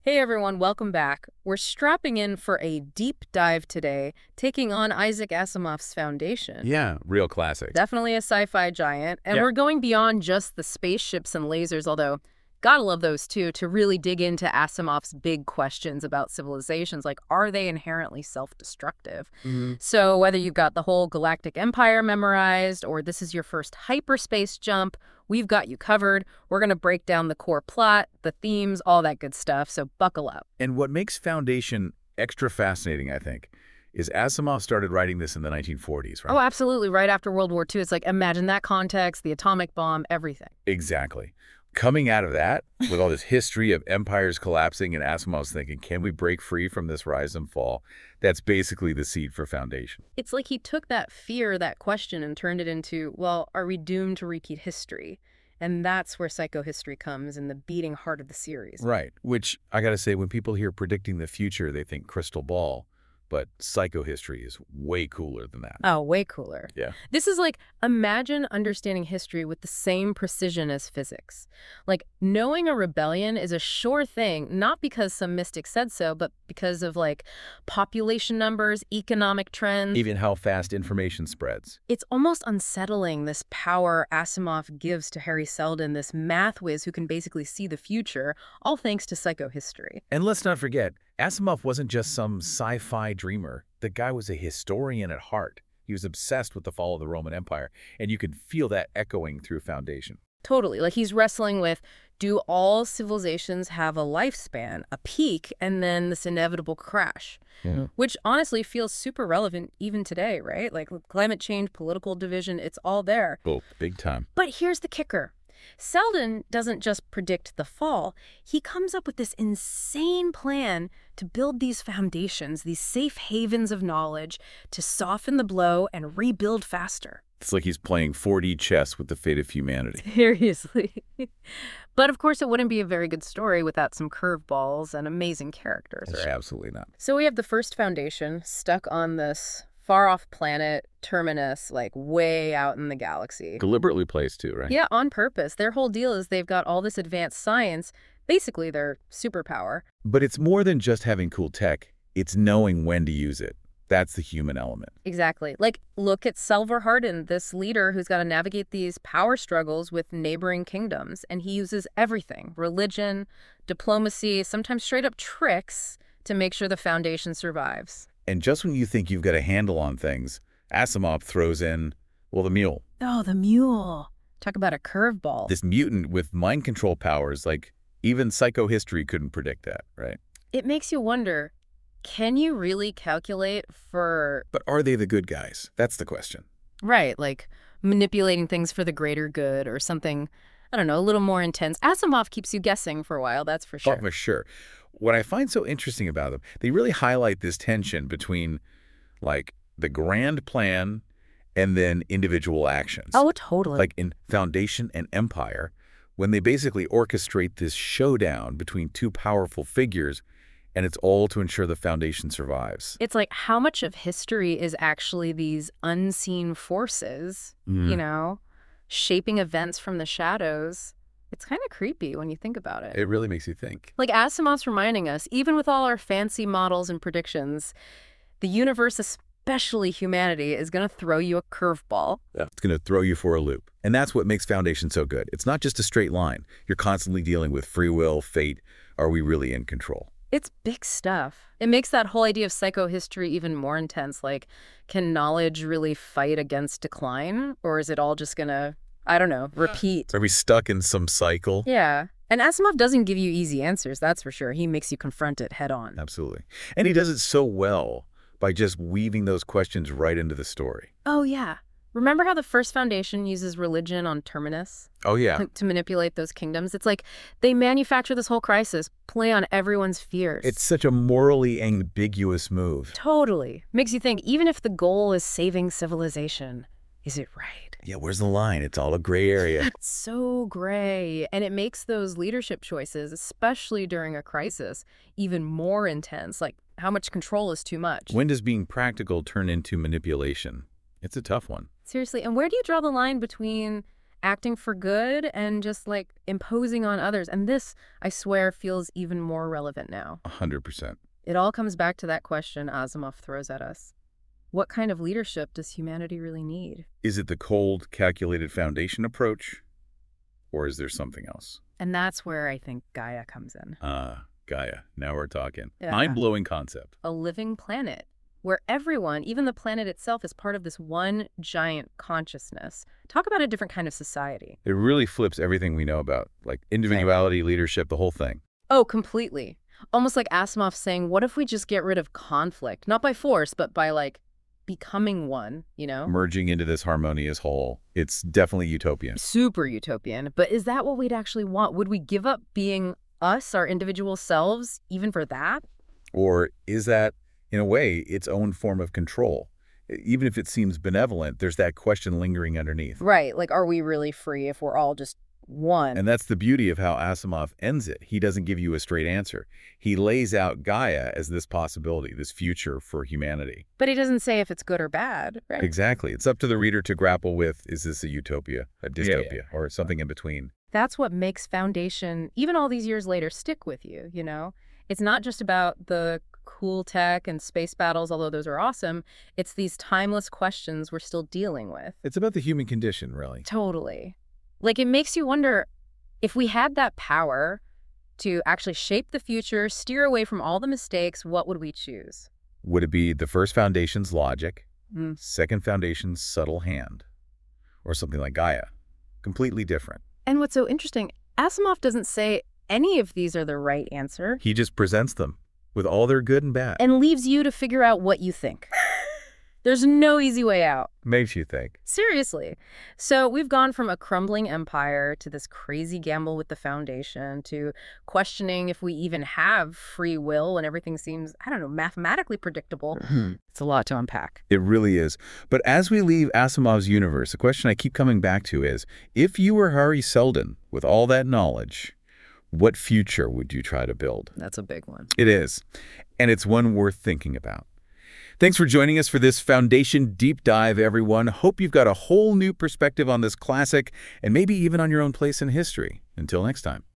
Hey everyone, welcome back. We're strapping in for a deep dive today, taking on Isaac Asimov's Foundation. Yeah, real classic. Definitely a sci-fi giant, and Yeah. we're going beyond just the spaceships and lasers, although gotta love those too, to really dig into Asimov's big questions about civilizations, like are they inherently self-destructive? hmm So whether you've got the whole galactic empire memorized, or this is your first hyperspace jump, we've got you covered. We're going to break down the core plot, the themes, all that good stuff, so buckle up. And what makes Foundation extra fascinating, I think, is Asimov started writing this in the 1940s, Oh, right? absolutely. Right after World War II, it's like, imagine that context, the atomic bomb, everything. Exactly. Coming out of that, with all this history of empires collapsing and Asimov's thinking, can we break free from this rise and fall? That's basically the seed for Foundation. It's like he took that fear, that question, and turned it into, well, are we doomed to repeat history? And that's where psychohistory comes in the beating heart of the series. Right. Which, I gotta say, when people hear predicting the future, they think crystal ball. But psychohistory is way cooler than that. Oh, way cooler. Yeah. This is like, imagine understanding history with the same precision as physics. Like, knowing a rebellion is a sure thing, not because some mystic said so, but because of, like, population numbers, economic trends. Even how fast information spreads. It's almost unsettling, this power Asimov gives to Harry Seldon, this math whiz who can basically see the future, all thanks to psychohistory. And let's not forget, Asimov wasn't just some sci-fi dreamer. The guy was a historian at heart. He was obsessed with the fall of the Roman Empire, and you could feel that echoing through Foundation. Totally. Like he's wrestling with, do all civilizations have a lifespan, a peak, and then this inevitable crash? Yeah. Which honestly feels super relevant even today, right? Like with climate change, political division, it's all there. Oh, big time. But here's the kicker. Selden doesn't just predict the fall. He comes up with this insane plan to build these foundations, these safe havens of knowledge, to soften the blow and rebuild faster. It's like he's playing 4D chess with the fate of humanity. Seriously. But of course, it wouldn't be a very good story without some curveballs and amazing characters. Sure, absolutely not. So we have the first foundation stuck on this far-off planet, Terminus, like way out in the galaxy. Deliberately placed too, right? Yeah, on purpose. Their whole deal is they've got all this advanced science, basically their superpower. But it's more than just having cool tech. It's knowing when to use it. That's the human element. Exactly. Like, look at Selvar Hardin, this leader who's got to navigate these power struggles with neighboring kingdoms, and he uses everything, religion, diplomacy, sometimes straight up tricks, to make sure the Foundation survives. And just when you think you've got a handle on things, Asimov throws in, well, the mule. Oh, the mule. Talk about a curveball. This mutant with mind control powers, like even psychohistory couldn't predict that, right? It makes you wonder, can you really calculate for, But are they the good guys? That's the question. right, like manipulating things for the greater good or something, I don't know, a little more intense? Asimov keeps you guessing for a while, that's for sure. Oh, for sure. What I find so interesting about them, they really highlight this tension between, like, the grand plan and then individual actions. Oh, totally. Like in Foundation and Empire, when they basically orchestrate this showdown between two powerful figures, and it's all to ensure the Foundation survives. It's like how much of history is actually these unseen forces, you know, shaping events from the shadows. It's kind of creepy when you think about it. It really makes you think. Like Asimov's reminding us, even with all our fancy models and predictions, the universe, especially humanity, is going to throw you a curveball. Yeah. It's going to throw you for a loop. And that's what makes Foundation so good. It's not just a straight line. You're constantly dealing with free will, fate. Are we really in control? It's big stuff. It makes that whole idea of psychohistory even more intense. Like, can knowledge really fight against decline? Or is it all just going to, I don't know, repeat? Are we stuck in some cycle? Yeah. And Asimov doesn't give you easy answers, that's for sure. He makes you confront it head on. Absolutely. And he does it so well by just weaving those questions right into the story. Oh, yeah. Remember how the first Foundation uses religion on Terminus Oh, yeah. to manipulate those kingdoms? It's like they manufacture this whole crisis, play on everyone's fears. It's such a morally ambiguous move. Totally. Makes you think, even if the goal is saving civilization, is it right? Yeah, where's the line? It's all a gray area. It's so gray. And it makes those leadership choices, especially during a crisis, even more intense. Like, how much control is too much? When does being practical turn into manipulation? It's a tough one. Seriously. And where do you draw the line between acting for good and just like imposing on others. And this, I swear, feels even more relevant now. 100%. It all comes back to that question Asimov throws at us. What kind of leadership does humanity really need? Is it the cold, calculated foundation approach, or is there something else? And that's where I think Gaia comes in. Gaia. Now we're talking. Yeah. Mind-blowing concept. A living planet where everyone, even the planet itself, is part of this one giant consciousness. Talk about a different kind of society. It really flips everything we know about, like individuality, leadership, the whole thing. Oh, completely. Almost like Asimov saying, what if we just get rid of conflict? Not by force, but by like becoming one, you know? Merging into this harmonious whole. It's definitely utopian. Super utopian. But is that what we'd actually want? Would we give up being us, our individual selves, even for that? Or is that, in a way, its own form of control? Even if it seems benevolent, there's that question lingering underneath. Right. Like, are we really free if we're all just one? And that's the beauty of how Asimov ends it. He doesn't give you a straight answer. He lays out Gaia as this possibility, this future for humanity. But he doesn't say if it's good or bad, right? Exactly. It's up to the reader to grapple with, is this a utopia, a dystopia, or something in between? That's what makes Foundation, even all these years later, stick with you, you know? It's not just about the cool tech and space battles, although those are awesome. It's these timeless questions we're still dealing with. It's about the human condition, really. Totally. Like, it makes you wonder, if we had that power to actually shape the future, steer away from all the mistakes, what would we choose? Would it be the first Foundation's logic, Mm. second Foundation's subtle hand, or something like Gaia? Completely different. And what's so interesting, Asimov doesn't say any of these are the right answer He just presents them with all their good and bad. and leaves you to figure out what you think. There's no easy way out. Makes you think. Seriously. So we've gone from a crumbling empire to this crazy gamble with the Foundation to questioning if we even have free will when everything seems, I don't know, mathematically predictable. It's a lot to unpack. It really is. But as we leave Asimov's universe, the question I keep coming back to is, if you were Hari Seldon with all that knowledge, what future would you try to build? That's a big one. It is. And it's one worth thinking about. Thanks for joining us for this Foundation Deep Dive, everyone. Hope you've got a whole new perspective on this classic and maybe even on your own place in history. Until next time.